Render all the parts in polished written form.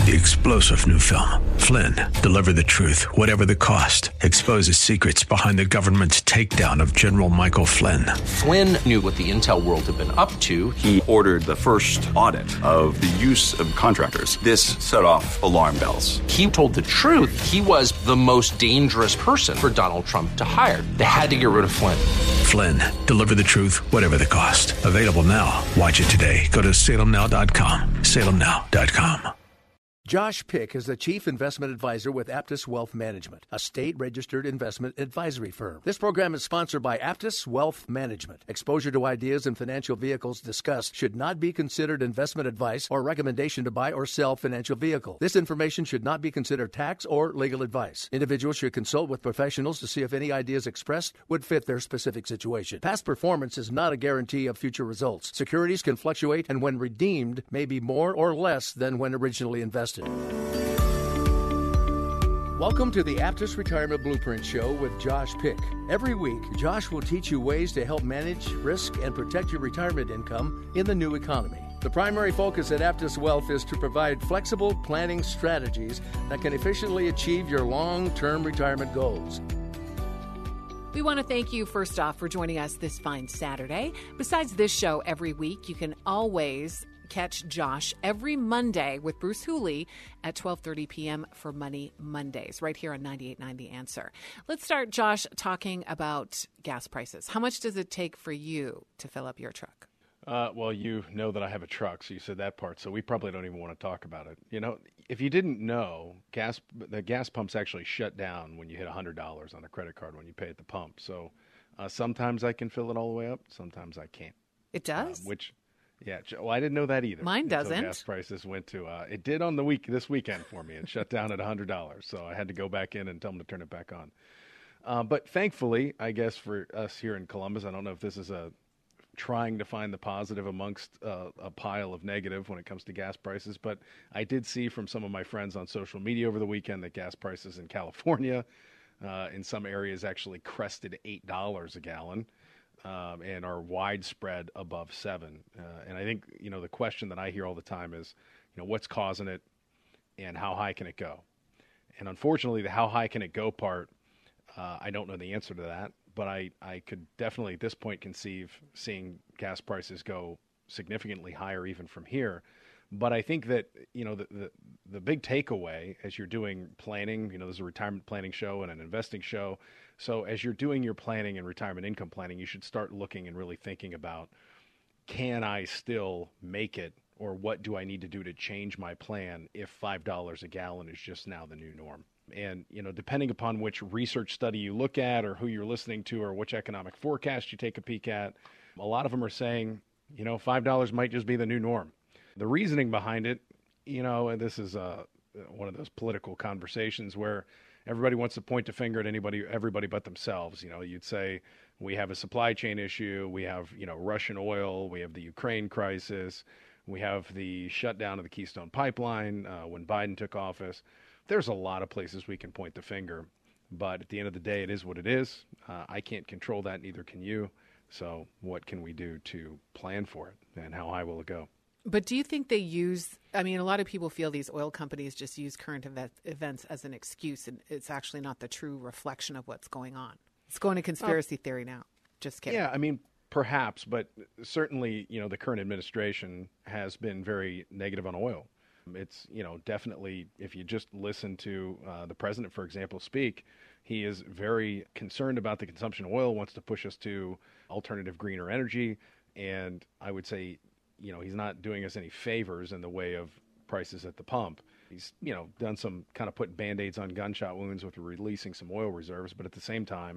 The explosive new film, Flynn, deliver the truth, whatever the cost, exposes secrets behind the government's takedown of General Michael Flynn. Flynn knew what the intel world had been up to. He ordered the first audit of the use of contractors. This set off alarm bells. He told the truth. He was the most dangerous person for Donald Trump to hire. They had to get rid of Flynn. Flynn, deliver the truth, whatever the cost. Available now. Watch it today. Go to salemnow.com. salemnow.com. Josh Pick is the Chief Investment Advisor with Aptus Wealth Management, a state-registered investment advisory firm. This program is sponsored by Aptus Wealth Management. Exposure to ideas and financial vehicles discussed should not be considered investment advice or recommendation to buy or sell financial vehicle. This information should not be considered tax or legal advice. Individuals should consult with professionals to see if any ideas expressed would fit their specific situation. Past performance is not a guarantee of future results. Securities can fluctuate and when redeemed may be more or less than when originally invested. Welcome to the Aptus Retirement Blueprint Show with Josh Pick. Every week, Josh will teach you ways to help manage risk and protect your retirement income in the new economy. The primary focus at Aptus Wealth is to provide flexible planning strategies that can efficiently achieve your long-term retirement goals. We want to thank you, first off, for joining us this fine Saturday. Besides this show every week, you can always catch Josh every Monday with Bruce Hooley at 12:30 p.m. for Money Mondays, right here on 98.9 The Answer. Let's start, Josh, talking about gas prices. How much does it take for you to fill up your truck? Well, you know that I have a truck, so you said that part, so we probably don't even want to talk about it. You know, if you didn't know, the gas pumps actually shut down when you hit $100 on a credit card when you pay at the pump. So sometimes I can fill it all the way up, sometimes I can't. It does? Yeah, well, I didn't know that either. Mine doesn't. Gas prices went to, it did on this weekend for me. It shut down at $100, so I had to go back in and tell them to turn it back on. But thankfully, I guess for us here in Columbus, I don't know if this is trying to find the positive amongst a pile of negative when it comes to gas prices, but I did see from some of my friends on social media over the weekend that gas prices in California, in some areas actually crested $8 a gallon. And are widespread above $7. And I think, the question that I hear all the time is, what's causing it and how high can it go? And unfortunately, the how high can it go part, I don't know the answer to that, but I could definitely at this point conceive seeing gas prices go significantly higher even from here. But I think that, the big takeaway as you're doing planning, there's a retirement planning show and an investing show. So as you're doing your planning and retirement income planning, you should start looking and really thinking about, can I still make it, or what do I need to do to change my plan if $5 a gallon is just now the new norm? And, depending upon which research study you look at or who you're listening to or which economic forecast you take a peek at, a lot of them are saying, $5 might just be the new norm. The reasoning behind it, and this is one of those political conversations where everybody wants to point the finger at everybody but themselves. You'd say we have a supply chain issue, we have, Russian oil, we have the Ukraine crisis, we have the shutdown of the Keystone Pipeline when Biden took office. There's a lot of places we can point the finger, but at the end of the day, it is what it is. I can't control that, neither can you. So what can we do to plan for it, and how high will it go? But do you think a lot of people feel these oil companies just use current events as an excuse, and it's actually not the true reflection of what's going on. It's going to conspiracy theory now. Just kidding. Yeah, perhaps, but certainly, the current administration has been very negative on oil. It's, definitely, if you just listen to the president, for example, speak, he is very concerned about the consumption of oil, wants to push us to alternative greener energy, and I would say, he's not doing us any favors in the way of prices at the pump. He's, done some kind of putting Band-Aids on gunshot wounds with releasing some oil reserves. But at the same time,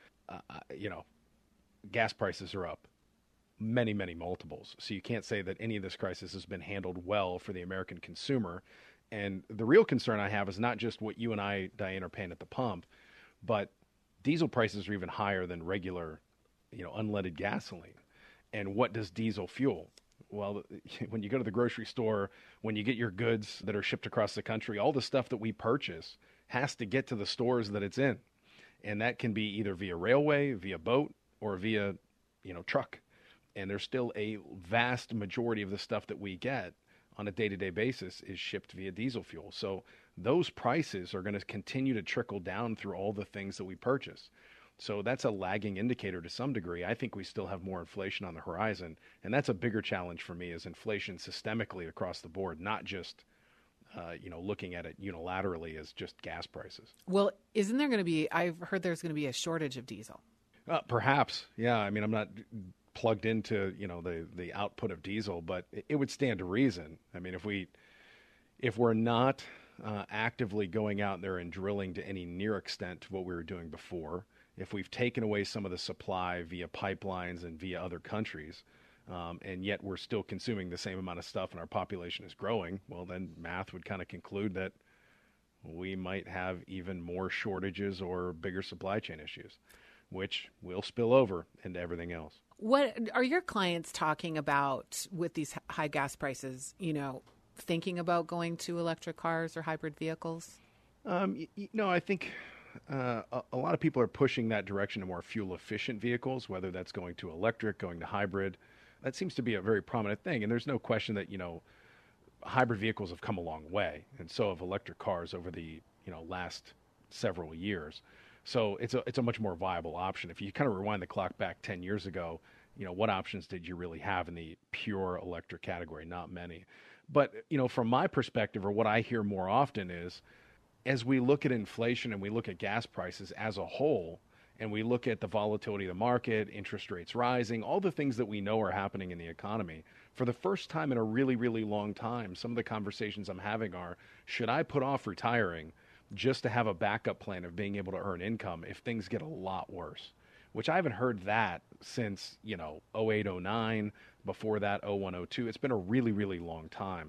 gas prices are up many, many multiples. So you can't say that any of this crisis has been handled well for the American consumer. And the real concern I have is not just what you and I, Diane, are paying at the pump, but diesel prices are even higher than regular, unleaded gasoline. And what does diesel fuel? Well, when you go to the grocery store, when you get your goods that are shipped across the country, all the stuff that we purchase has to get to the stores that it's in. And that can be either via railway, via boat, or via, truck. And there's still a vast majority of the stuff that we get on a day-to-day basis is shipped via diesel fuel. So those prices are going to continue to trickle down through all the things that we purchase. So that's a lagging indicator to some degree. I think we still have more inflation on the horizon, and that's a bigger challenge for me, is inflation systemically across the board, not just looking at it unilaterally as just gas prices. Well, isn't there going to be, I've heard there's going to be a shortage of diesel. Perhaps, yeah. I mean, I'm not plugged into, the output of diesel, but it would stand to reason. I mean, if we're not actively going out there and drilling to any near extent to what we were doing before, if we've taken away some of the supply via pipelines and via other countries, and yet we're still consuming the same amount of stuff and our population is growing, well, then math would kind of conclude that we might have even more shortages or bigger supply chain issues, which will spill over into everything else. What are your clients talking about with these high gas prices, thinking about going to electric cars or hybrid vehicles? I think a lot of people are pushing that direction to more fuel-efficient vehicles, whether that's going to electric, going to hybrid. That seems to be a very prominent thing, and there's no question that, hybrid vehicles have come a long way, and so have electric cars over the, last several years. So it's a much more viable option. If you kind of rewind the clock back 10 years ago, what options did you really have in the pure electric category? Not many. But, from my perspective, or what I hear more often is, as we look at inflation and we look at gas prices as a whole, and we look at the volatility of the market, interest rates rising, all the things that we know are happening in the economy, for the first time in a really, really long time, some of the conversations I'm having are, should I put off retiring just to have a backup plan of being able to earn income if things get a lot worse? Which I haven't heard that since, 08, 09, before that, 01, 02. It's been a really, really long time.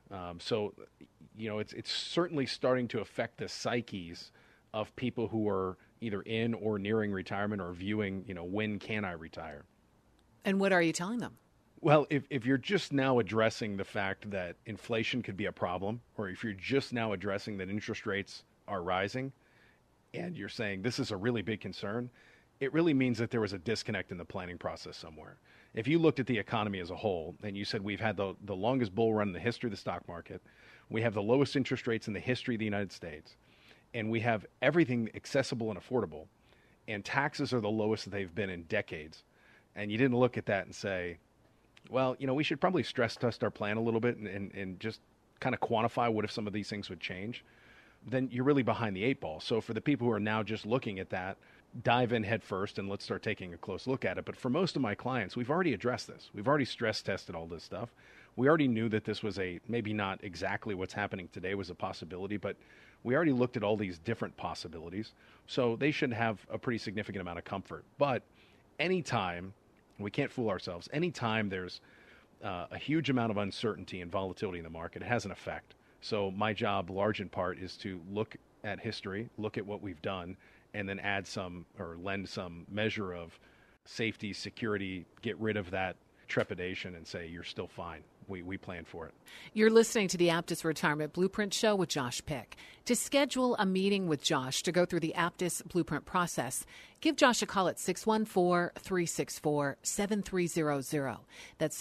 So it's certainly starting to affect the psyches of people who are either in or nearing retirement or viewing, when can I retire? And what are you telling them? Well, if you're just now addressing the fact that inflation could be a problem, or if you're just now addressing that interest rates are rising, and you're saying this is a really big concern, it really means that there was a disconnect in the planning process somewhere. If you looked at the economy as a whole, and you said we've had the longest bull run in the history of the stock market, we have the lowest interest rates in the history of the United States, and we have everything accessible and affordable, and taxes are the lowest that they've been in decades, and you didn't look at that and say, well, we should probably stress test our plan a little bit and just kind of quantify what if some of these things would change, then you're really behind the eight ball. So for the people who are now just looking at that, dive in head first and let's start taking a close look at it. But for most of my clients, we've already addressed this. We've already stress tested all this stuff. We already knew that this was maybe not exactly what's happening today was a possibility, but we already looked at all these different possibilities. So they should have a pretty significant amount of comfort. But anytime, we can't fool ourselves, anytime there's a huge amount of uncertainty and volatility in the market, it has an effect. So my job, large in part, is to look at history, look at what we've done, and then add some or lend some measure of safety, security, get rid of that trepidation and say, you're still fine. We plan for it. You're listening to the Aptus Retirement Blueprint Show with Josh Pick. To schedule a meeting with Josh to go through the Aptus Blueprint process, give Josh a call at 614-364-7300. That's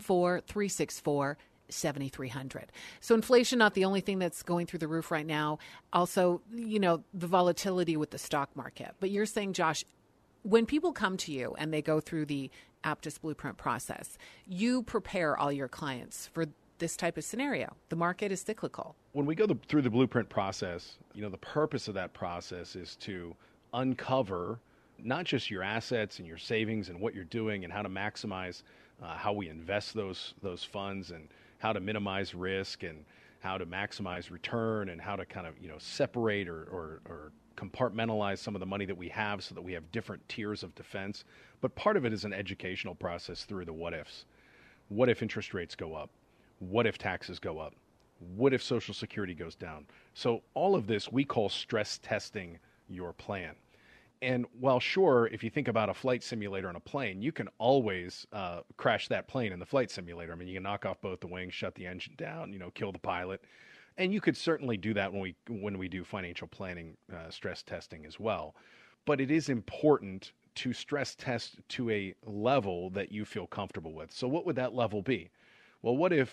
614-364-7300. So inflation, not the only thing that's going through the roof right now. Also, the volatility with the stock market. But you're saying, Josh, when people come to you and they go through the Aptus Blueprint process, you prepare all your clients for this type of scenario. The market is cyclical. When we go through the blueprint process, the purpose of that process is to uncover not just your assets and your savings and what you're doing and how to maximize how we invest those funds and how to minimize risk and how to maximize return and how to kind of separate or compartmentalize some of the money that we have so that we have different tiers of defense. But part of it is an educational process through the what ifs. What if interest rates go up? What if taxes go up? What if Social Security goes down? So all of this we call stress testing your plan. And while sure, if you think about a flight simulator on a plane, you can always crash that plane in the flight simulator. I mean, you can knock off both the wings, shut the engine down, kill the pilot. And you could certainly do that when we do financial planning stress testing as well. But it is important to stress test to a level that you feel comfortable with. So what would that level be? Well, what if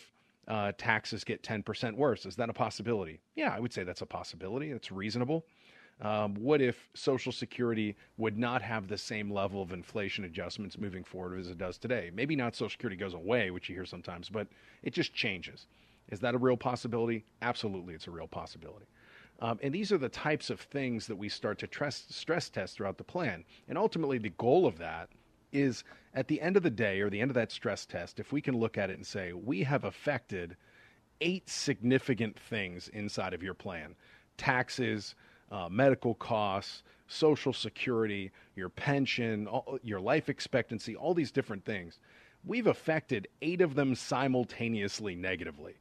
taxes get 10% worse. Is that a possibility? Yeah, I would say that's a possibility. It's reasonable. What if Social Security would not have the same level of inflation adjustments moving forward as it does today? Maybe not Social Security goes away, which you hear sometimes, but it just changes. Is that a real possibility? Absolutely, it's a real possibility. And these are the types of things that we start to stress test throughout the plan. And ultimately, the goal of that is at the end of the day, or the end of that stress test, if we can look at it and say, we have affected 8 significant things inside of your plan: taxes, medical costs, Social Security, your pension, your life expectancy, all these different things. We've affected 8 of them simultaneously negatively.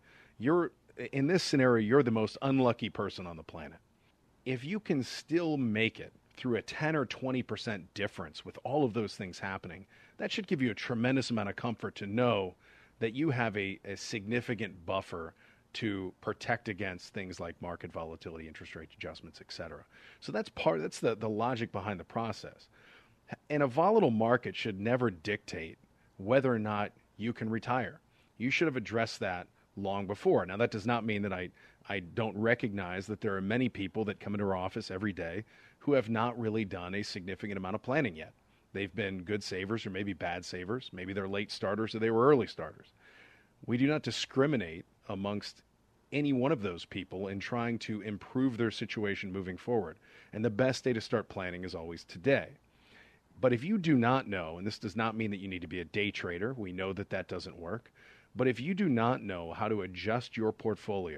In this scenario, you're the most unlucky person on the planet. If you can still make it through a 10 or 20% difference with all of those things happening, that should give you a tremendous amount of comfort to know that you have a significant buffer to protect against things like market volatility, interest rate adjustments, et cetera. So that's the logic behind the process. And a volatile market should never dictate whether or not you can retire. You should have addressed that long before. Now, that does not mean that I don't recognize that there are many people that come into our office every day who have not really done a significant amount of planning yet. They've been good savers or maybe bad savers. Maybe they're late starters or they were early starters. We do not discriminate amongst any one of those people in trying to improve their situation moving forward. And the best day to start planning is always today. But if you do not know, and this does not mean that you need to be a day trader, we know that that doesn't work. But if you do not know how to adjust your portfolio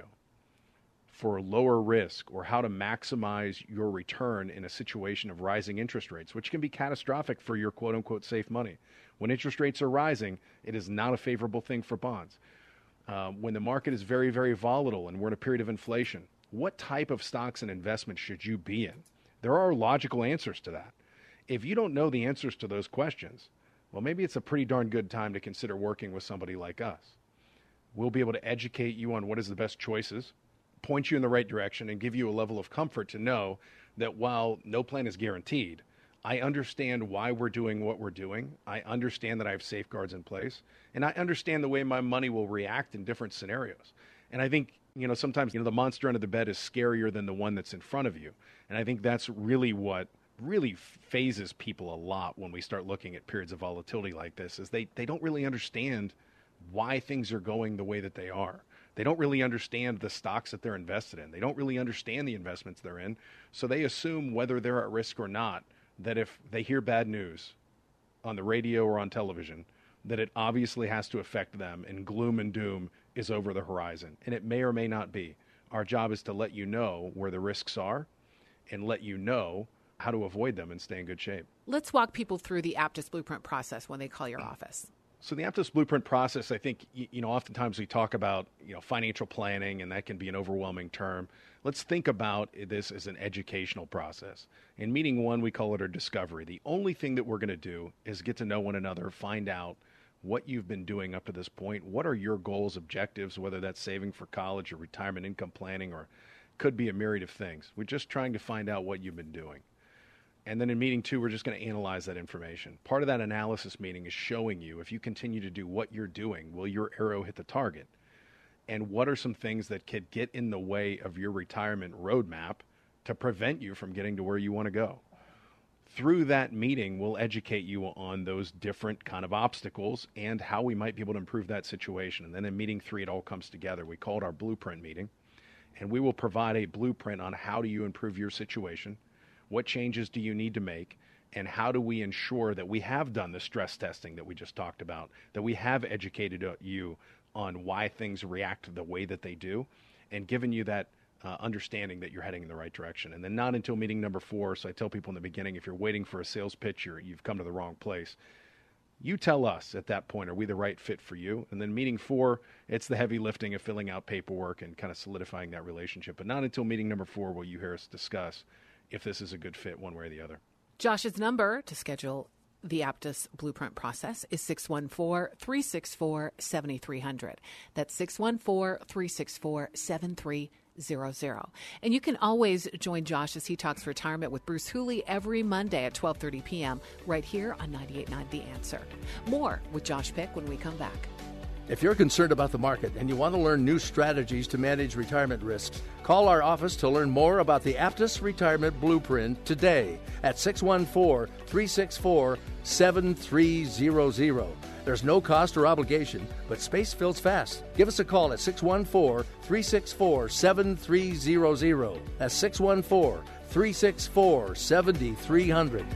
for lower risk or how to maximize your return in a situation of rising interest rates, which can be catastrophic for your quote-unquote safe money. When interest rates are rising, it is not a favorable thing for bonds. When the market is very, very volatile and we're in a period of inflation, what type of stocks and investments should you be in? There are logical answers to that. If you don't know the answers to those questions, well, maybe it's a pretty darn good time to consider working with somebody like us. We'll be able to educate you on what is the best choices, point you in the right direction, and give you a level of comfort to know that while no plan is guaranteed, I understand why we're doing what we're doing. I understand that I have safeguards in place, and I understand the way my money will react in different scenarios. And I think, sometimes, the monster under the bed is scarier than the one that's in front of you. And I think that's really what really phases people a lot when we start looking at periods of volatility like this, is they don't really understand why things are going the way that they are. They don't really understand the stocks that they're invested in. They don't really understand the investments they're in. So they assume, whether they're at risk or not, that if they hear bad news on the radio or on television, that it obviously has to affect them and gloom and doom is over the horizon. And it may or may not be. Our job is to let you know where the risks are and let you know how to avoid them and stay in good shape. Let's walk people through the Aptus Blueprint process when they call your office. So the Aptus Blueprint process, I think, oftentimes we talk about, financial planning, and that can be an overwhelming term. Let's think about this as an educational process. In meeting 1, we call it our discovery. The only thing that we're going to do is get to know one another, find out what you've been doing up to this point. What are your goals, objectives, whether that's saving for college or retirement income planning, or could be a myriad of things. We're just trying to find out what you've been doing. And then in meeting 2, we're just going to analyze that information. Part of that analysis meeting is showing you, if you continue to do what you're doing, will your arrow hit the target? And what are some things that could get in the way of your retirement roadmap to prevent you from getting to where you want to go? Through that meeting, we'll educate you on those different kind of obstacles and how we might be able to improve that situation. And then in meeting 3, it all comes together. We call it our blueprint meeting. And we will provide a blueprint on how do you improve your situation, what changes do you need to make, and how do we ensure that we have done the stress testing that we just talked about, that we have educated you on why things react the way that they do, and given you that understanding that you're heading in the right direction. And then not until meeting number 4, so I tell people in the beginning, if you're waiting for a sales pitch, you've come to the wrong place. You tell us at that point, are we the right fit for you? And then meeting 4, it's the heavy lifting of filling out paperwork and kind of solidifying that relationship. But not until meeting number 4 will you hear us discuss if this is a good fit one way or the other. Josh's number to schedule the Aptus Blueprint process is 614-364-7300. That's 614-364-7300. And you can always join Josh as he talks retirement with Bruce Hooley every Monday at 12:30 p.m. right here on 98.9 The Answer. More with Josh Pick when we come back. If you're concerned about the market and you want to learn new strategies to manage retirement risks, call our office to learn more about the Aptus Retirement Blueprint today at 614-364-7300. There's no cost or obligation, but space fills fast. Give us a call at 614-364-7300. That's 614-364-7300.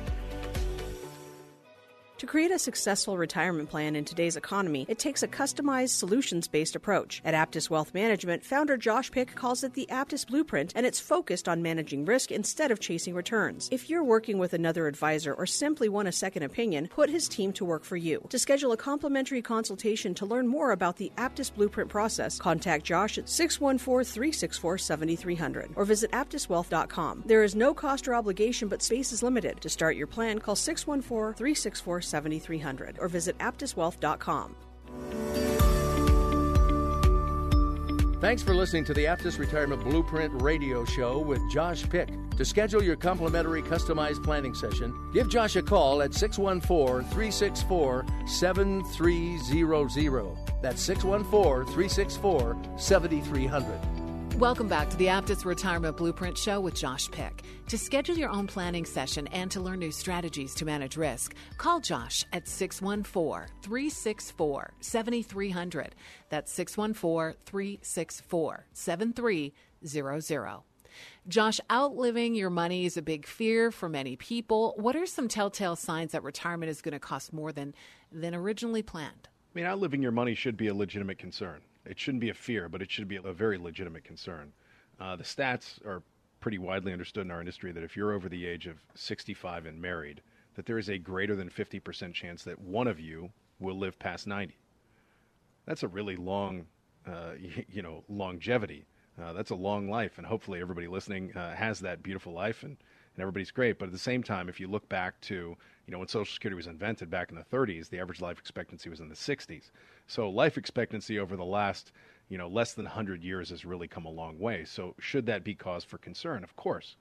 To create a successful retirement plan in today's economy, it takes a customized, solutions-based approach. At Aptus Wealth Management, founder Josh Pick calls it the Aptus Blueprint, and it's focused on managing risk instead of chasing returns. If you're working with another advisor or simply want a second opinion, put his team to work for you. To schedule a complimentary consultation to learn more about the Aptus Blueprint process, contact Josh at 614-364-7300 or visit aptuswealth.com. There is no cost or obligation, but space is limited. To start your plan, call 614-364-7300 or visit aptuswealth.com. Thanks for listening to the Aptus Retirement Blueprint radio show with Josh Pick. To schedule your complimentary customized planning session, give Josh a call at 614-364-7300. That's 614-364-7300. Welcome back to the Aptus Retirement Blueprint Show with Josh Pick. To schedule your own planning session and to learn new strategies to manage risk, call Josh at 614-364-7300. That's 614-364-7300. Josh, outliving your money is a big fear for many people. What are some telltale signs that retirement is going to cost more than originally planned? I mean, outliving your money should be a legitimate concern. It shouldn't be a fear, but it should be a very legitimate concern. The stats are pretty widely understood in our industry that if you're over the age of 65 and married, that there is a greater than 50% chance that one of you will live past 90. That's a really long, longevity. That's a long life, and hopefully everybody listening has that beautiful life, and everybody's great. But at the same time, if you look back to, when Social Security was invented back in the 30s, the average life expectancy was in the 60s. So life expectancy over the last, less than 100 years has really come a long way. So should that be cause for concern? Of course.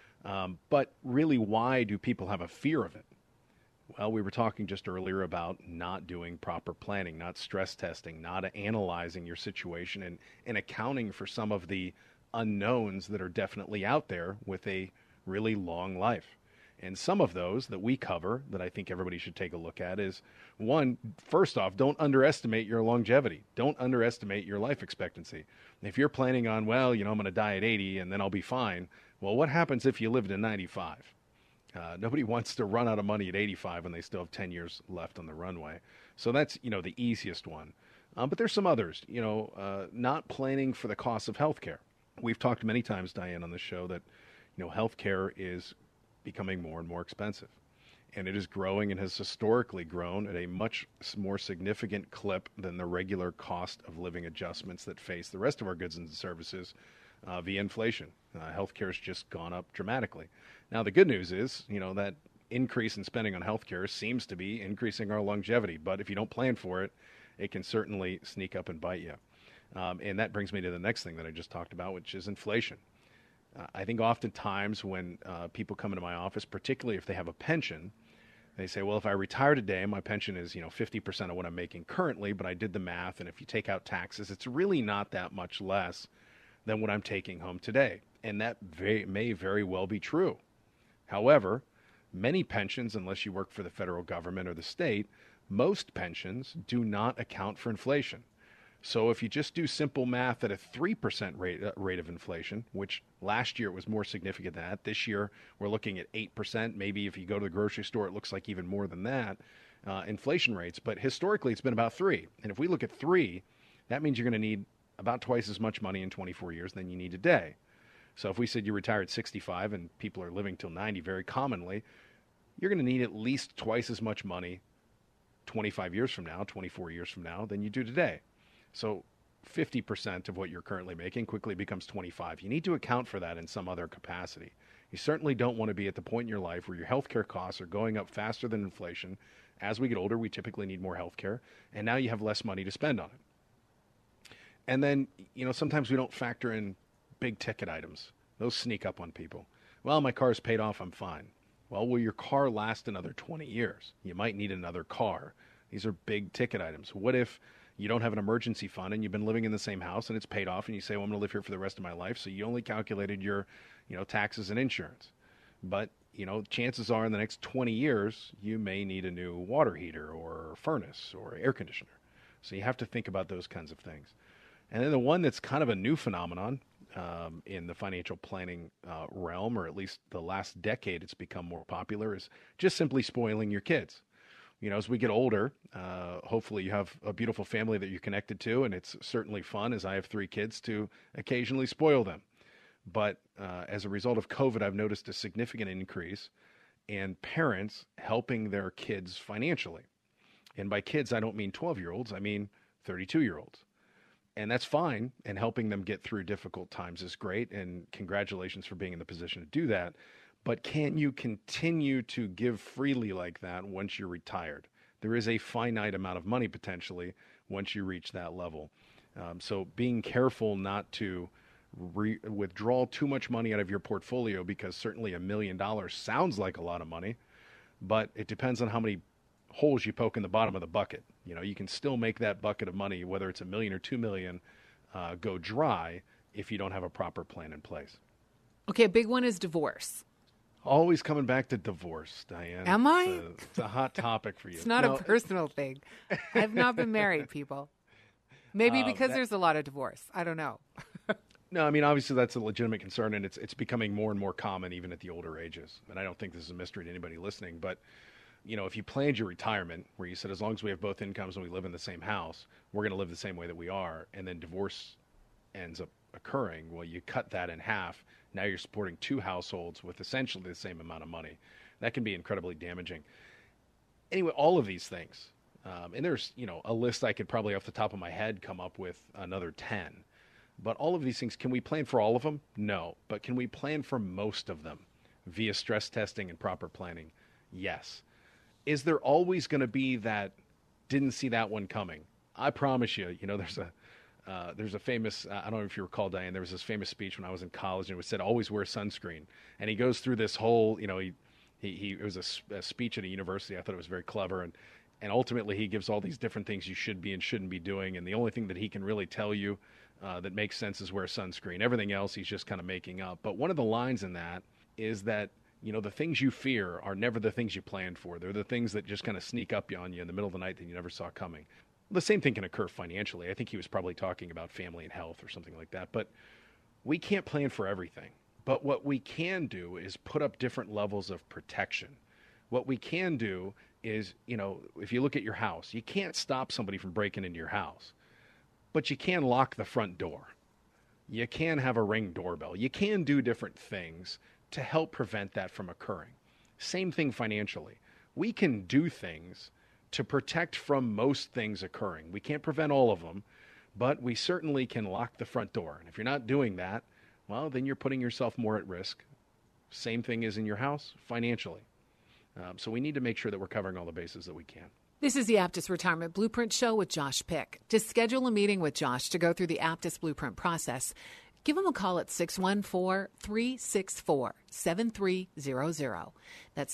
But really, why do people have a fear of it? Well, we were talking just earlier about not doing proper planning, not stress testing, not analyzing your situation and accounting for some of the unknowns that are definitely out there with a really long life. And some of those that we cover that I think everybody should take a look at is, one, first off, don't underestimate your longevity. Don't underestimate your life expectancy. If you're planning on, I'm going to die at 80 and then I'll be fine. Well, what happens if you live to 95? Nobody wants to run out of money at 85 when they still have 10 years left on the runway. So that's, the easiest one. But there's some others, not planning for the cost of health care. We've talked many times, Diane, on the show that, health care is becoming more and more expensive. And it is growing and has historically grown at a much more significant clip than the regular cost of living adjustments that face the rest of our goods and services via inflation. Healthcare has just gone up dramatically. Now, the good news is, that increase in spending on healthcare seems to be increasing our longevity. But if you don't plan for it, it can certainly sneak up and bite you. And that brings me to the next thing that I just talked about, which is inflation. I think oftentimes when people come into my office, particularly if they have a pension, they say, well, if I retire today, my pension is, 50% of what I'm making currently, but I did the math, and if you take out taxes, it's really not that much less than what I'm taking home today. And that may very well be true. However, many pensions, unless you work for the federal government or the state, most pensions do not account for inflation. So if you just do simple math at a 3% rate of inflation, which last year it was more significant than that, this year we're looking at 8%. Maybe if you go to the grocery store, it looks like even more than that, inflation rates. But historically, it's been about 3. And if we look at 3, that means you're going to need about twice as much money in 24 years than you need today. So if we said you retire at 65 and people are living till 90 very commonly, you're going to need at least twice as much money 25 years from now, 24 years from now, than you do today. So 50% of what you're currently making quickly becomes 25. You need to account for that in some other capacity. You certainly don't want to be at the point in your life where your healthcare costs are going up faster than inflation. As we get older, we typically need more healthcare, and now you have less money to spend on it. And then, sometimes we don't factor in big ticket items. Those sneak up on people. Well, my car's paid off, I'm fine. Well, will your car last another 20 years? You might need another car. These are big ticket items. What if you don't have an emergency fund and you've been living in the same house and it's paid off and you say, well, I'm going to live here for the rest of my life. So you only calculated your, taxes and insurance. But, chances are in the next 20 years, you may need a new water heater or furnace or air conditioner. So you have to think about those kinds of things. And then the one that's kind of a new phenomenon in the financial planning realm, or at least the last decade it's become more popular, is just simply spoiling your kids. As we get older, hopefully you have a beautiful family that you're connected to, and it's certainly fun, as I have 3 kids, to occasionally spoil them. But as a result of COVID, I've noticed a significant increase in parents helping their kids financially. And by kids, I don't mean 12-year-olds, I mean 32-year-olds. And that's fine, and helping them get through difficult times is great, and congratulations for being in the position to do that. But can you continue to give freely like that once you're retired? There is a finite amount of money potentially once you reach that level. So being careful not to withdraw too much money out of your portfolio, because certainly $1 million sounds like a lot of money, but it depends on how many holes you poke in the bottom of the bucket. You can still make that bucket of money, whether it's $1 million or $2 million, go dry if you don't have a proper plan in place. Okay, a big one is divorce. Always coming back to divorce, Diane. Am I? It's a hot topic for you. It's not a personal thing. I've not been married, people. Maybe because there's a lot of divorce. I don't know. No, I mean, obviously that's a legitimate concern, and it's becoming more and more common even at the older ages. And I don't think this is a mystery to anybody listening, but if you planned your retirement where you said, as long as we have both incomes and we live in the same house, we're going to live the same way that we are, and then divorce ends up occurring, well, you cut that in half. Now you're supporting 2 households with essentially the same amount of money. That can be incredibly damaging. Anyway, all of these things, and there's, a list I could probably off the top of my head come up with another 10. But all of these things, can we plan for all of them? No. But can we plan for most of them via stress testing and proper planning? Yes. Is there always going to be that didn't see that one coming? I promise you, there's a famous, I don't know if you recall, Diane, there was this famous speech when I was in college, and it was said, always wear sunscreen. And he goes through this whole, it was a speech at a university. I thought it was very clever. And ultimately he gives all these different things you should be and shouldn't be doing. And the only thing that he can really tell you that makes sense is wear sunscreen. Everything else he's just kind of making up. But one of the lines in that is that, the things you fear are never the things you planned for. They're the things that just kind of sneak up on you in the middle of the night that you never saw coming. The same thing can occur financially. I think he was probably talking about family and health or something like that. But we can't plan for everything. But what we can do is put up different levels of protection. What we can do is, if you look at your house, you can't stop somebody from breaking into your house. But you can lock the front door. You can have a Ring doorbell. You can do different things to help prevent that from occurring. Same thing financially. We can do things to protect from most things occurring. We can't prevent all of them, but we certainly can lock the front door. And if you're not doing that, well, then you're putting yourself more at risk. Same thing as in your house financially. So we need to make sure that we're covering all the bases that we can. This is the Aptus Retirement Blueprint Show with Josh Pick. To schedule a meeting with Josh to go through the Aptus Blueprint process, give him a call at 614-364-7300. That's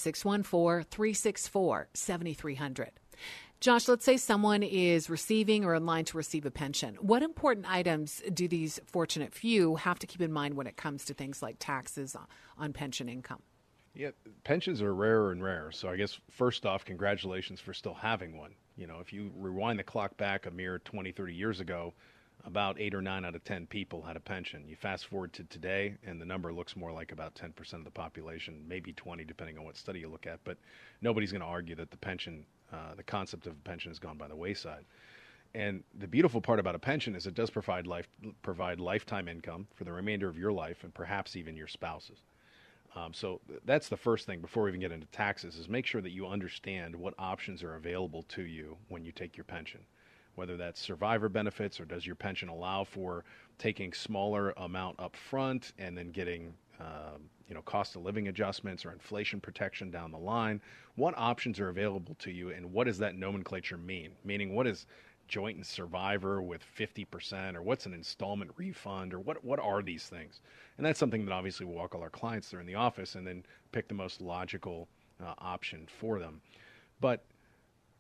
614-364-7300. Josh, let's say someone is receiving or in line to receive a pension. What important items do these fortunate few have to keep in mind when it comes to things like taxes on pension income? Yeah, pensions are rarer and rarer. So I guess first off, congratulations for still having one. If you rewind the clock back a mere 20, 30 years ago, about 8 or 9 out of 10 people had a pension. You fast forward to today, and the number looks more like about 10% of the population, maybe 20, depending on what study you look at. But nobody's going to argue that the pension, the concept of a pension has gone by the wayside. And the beautiful part about a pension is it does provide lifetime income for the remainder of your life and perhaps even your spouse's. So that's the first thing before we even get into taxes, is make sure that you understand what options are available to you when you take your pension, whether that's survivor benefits or does your pension allow for taking smaller amount up front and then getting cost of living adjustments or inflation protection down the line. What options are available to you, and what does that nomenclature mean? Meaning, what is joint and survivor with 50%, or what's an installment refund, or what are these things? And that's something that obviously we'll walk all our clients through in the office and then pick the most logical option for them. But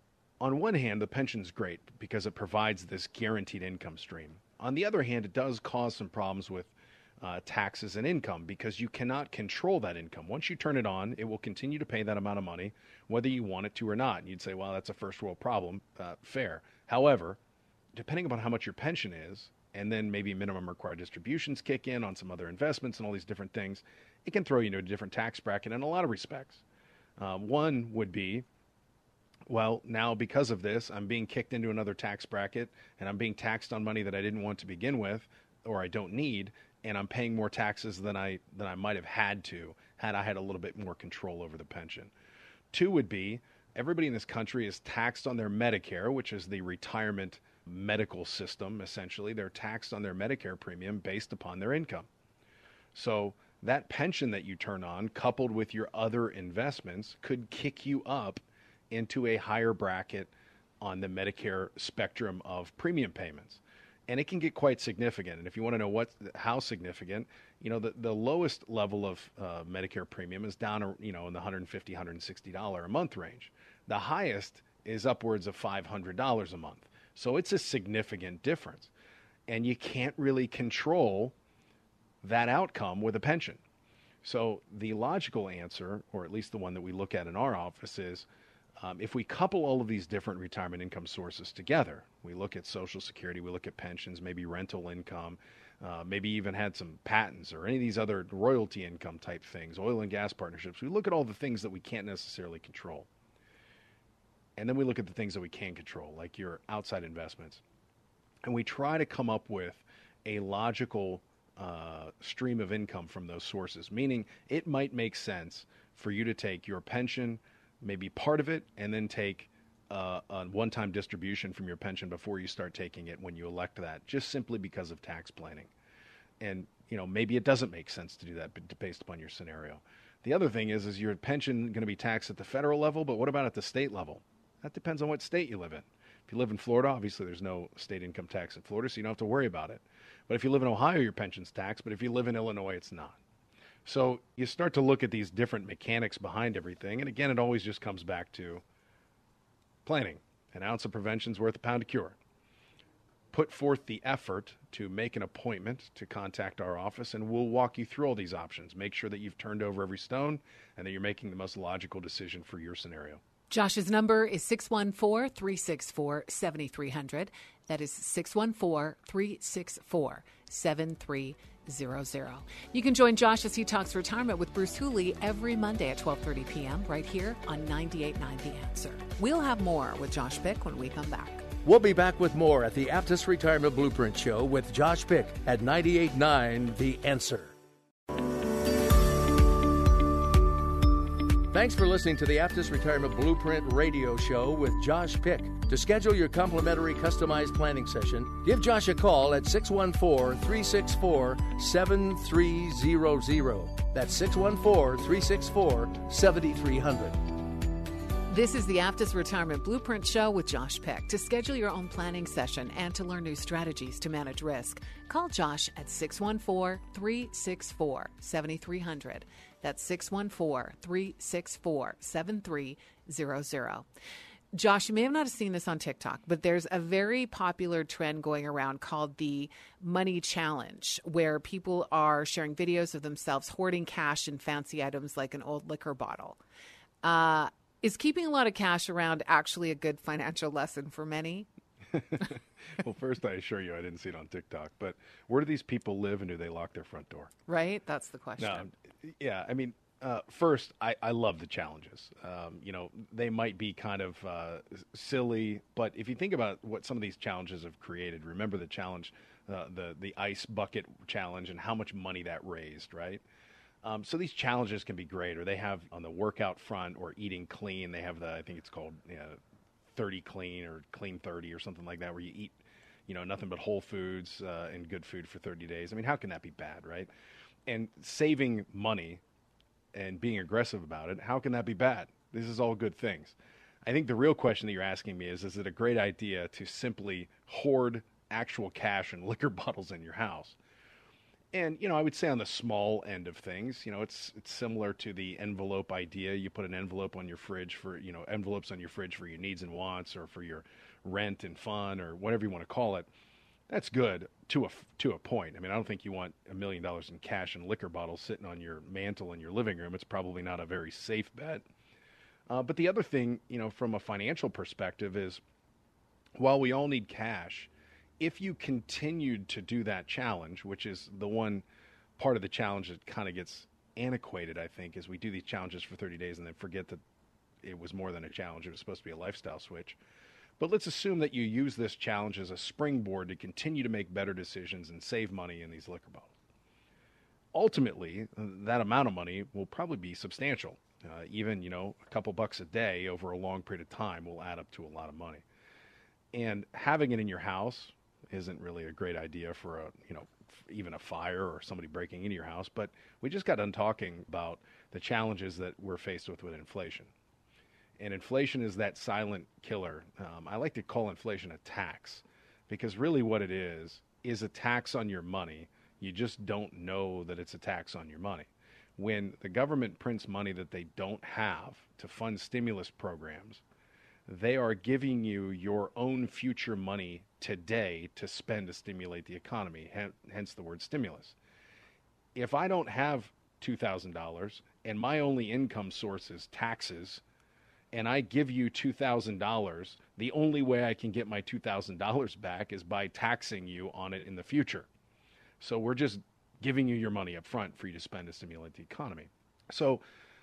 on one hand, the pension's great because it provides this guaranteed income stream. On the other hand, it does cause some problems with taxes and income because you cannot control that income. Once you turn it on, it will continue to pay that amount of money, whether you want it to or not. And you'd say, well, that's a first world problem. Fair. However, depending upon how much your pension is, and then maybe minimum required distributions kick in on some other investments and all these different things, it can throw you into a different tax bracket in a lot of respects. One would be, well, now because of this, I'm being kicked into another tax bracket, and I'm being taxed on money that I didn't want to begin with, or I don't need, and I'm paying more taxes than I might have had to had I had a little bit more control over the pension. Two would be, everybody in this country is taxed on their Medicare, which is the retirement medical system, essentially. They're taxed on their Medicare premium based upon their income. So that pension that you turn on, coupled with your other investments, could kick you up into a higher bracket on the Medicare spectrum of premium payments. And it can get quite significant. And if you want to know how significant, the lowest level of Medicare premium is down, in the $150, $160 a month range. The highest is upwards of $500 a month. So it's a significant difference. And you can't really control that outcome with a pension. So the logical answer, or at least the one that we look at in our office, is if we couple all of these different retirement income sources together, we look at Social Security, we look at pensions, maybe rental income, maybe even had some patents or any of these other royalty income type things, oil and gas partnerships. We look at all the things that we can't necessarily control. And then we look at the things that we can control, like your outside investments. And we try to come up with a logical stream of income from those sources, meaning it might make sense for you to take your pension, maybe part of it, and then take a one-time distribution from your pension before you start taking it when you elect that, just simply because of tax planning. And, maybe it doesn't make sense to do that based upon your scenario. The other thing is your pension going to be taxed at the federal level, but what about at the state level? That depends on what state you live in. If you live in Florida, obviously there's no state income tax in Florida, so you don't have to worry about it. But if you live in Ohio, your pension's taxed, but if you live in Illinois, it's not. So you start to look at these different mechanics behind everything, and again, it always just comes back to planning. An ounce of prevention's worth a pound of cure. Put forth the effort to make an appointment to contact our office, and we'll walk you through all these options. Make sure that you've turned over every stone and that you're making the most logical decision for your scenario. Josh's number is 614-364-7300. That is 614-364-7300. You can join Josh as he talks retirement with Bruce Hooley every Monday at 12:30 p.m. right here on 98.9 The Answer. We'll have more with Josh Pick when we come back. We'll be back with more at the Aptus Retirement Blueprint Show with Josh Pick at 98.9 The Answer. Thanks for listening to the Aptus Retirement Blueprint Radio Show with Josh Pick. To schedule your complimentary customized planning session, give Josh a call at 614-364-7300. That's 614-364-7300. This is the Aptus Retirement Blueprint Show with Josh Pick. To schedule your own planning session and to learn new strategies to manage risk, call Josh at 614-364-7300. That's 614-364-7300. Josh, you may have not seen this on TikTok, but there's a very popular trend going around called the Money Challenge, where people are sharing videos of themselves hoarding cash and fancy items like an old liquor bottle. Is keeping a lot of cash around actually a good financial lesson for many? Well, first, I assure you I didn't see it on TikTok, but where do these people live and do they lock their front door? Right? That's the question. No, yeah, I mean, first, I love the challenges. They might be kind of silly, but if you think about what some of these challenges have created, remember the challenge, the ice bucket challenge and how much money that raised, right? So these challenges can be great, or they have on the workout front or eating clean, they have I think it's called 30 clean or clean 30 or something like that, where you eat, nothing but whole foods and good food for 30 days. I mean, how can that be bad, right? And saving money and being aggressive about it, how can that be bad? This is all good things. I think the real question that you're asking me is it a great idea to simply hoard actual cash and liquor bottles in your house? And, I would say on the small end of things, it's similar to the envelope idea. You put an envelope on your fridge for, envelopes on your fridge for your needs and wants or for your rent and fun or whatever you want to call it. That's good to a point. I mean, I don't think you want $1 million in cash and liquor bottles sitting on your mantle in your living room. It's probably not a very safe bet. But the other thing, from a financial perspective is, while we all need cash, if you continued to do that challenge, which is the one part of the challenge that kind of gets antiquated, I think, is we do these challenges for 30 days and then forget that it was more than a challenge. It was supposed to be a lifestyle switch. But let's assume that you use this challenge as a springboard to continue to make better decisions and save money in these liquor bottles. Ultimately, that amount of money will probably be substantial. Even, a couple bucks a day over a long period of time will add up to a lot of money. And having it in your house isn't really a great idea for even a fire or somebody breaking into your house. But we just got done talking about the challenges that we're faced with inflation. And inflation is that silent killer. I like to call inflation a tax, because really what it is a tax on your money. You just don't know that it's a tax on your money. When the government prints money that they don't have to fund stimulus programs, they are giving you your own future money today to spend to stimulate the economy, hence the word stimulus. If I don't have $2,000 and my only income source is taxes, and I give you $2,000, the only way I can get my $2,000 back is by taxing you on it in the future. So we're just giving you your money up front for you to spend to stimulate the economy. So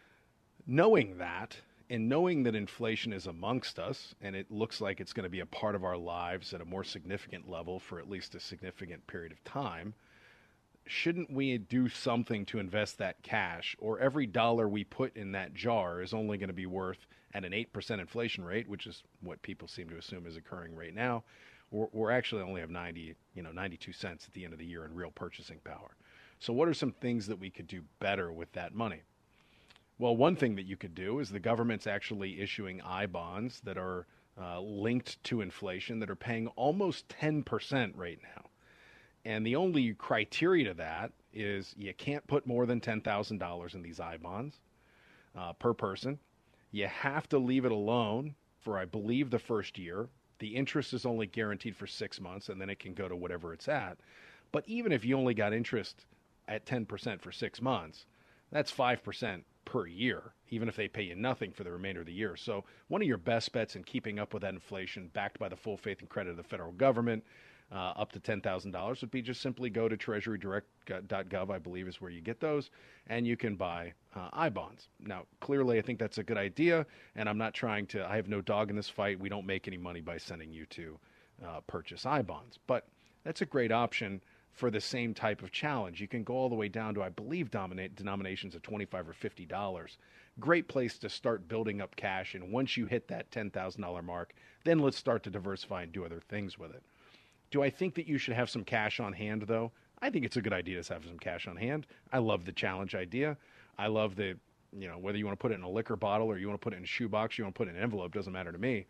knowing that, and knowing that inflation is amongst us, and it looks like it's going to be a part of our lives at a more significant level for at least a significant period of time, shouldn't we do something to invest that cash? Or every dollar we put in that jar is only going to be worth, at an 8% inflation rate, which is what people seem to assume is occurring right now, we're actually only have 92 cents at the end of the year in real purchasing power. So what are some things that we could do better with that money? Well, one thing that you could do is the government's actually issuing I-bonds that are linked to inflation that are paying almost 10% right now. And the only criteria to that is you can't put more than $10,000 in these I-bonds per person. You have to leave it alone for, I believe, the first year. The interest is only guaranteed for 6 months, and then it can go to whatever it's at. But even if you only got interest at 10% for 6 months, that's 5% per year, even if they pay you nothing for the remainder of the year. So one of your best bets in keeping up with that inflation, backed by the full faith and credit of the federal government, up to $10,000, would be just simply go to treasurydirect.gov, I believe is where you get those, and you can buy I-bonds. Now, clearly, I think that's a good idea, and I'm not trying to, I have no dog in this fight. We don't make any money by sending you to purchase I-bonds. But that's a great option for the same type of challenge. You can go all the way down to, I believe, denominations of $25 or $50. Great place to start building up cash, and once you hit that $10,000 mark, then let's start to diversify and do other things with it. Do I think that you should have some cash on hand, though? I think it's a good idea to have some cash on hand. I love the challenge idea. I love the, whether you want to put it in a liquor bottle or you want to put it in a shoebox, you want to put it in an envelope, doesn't matter to me.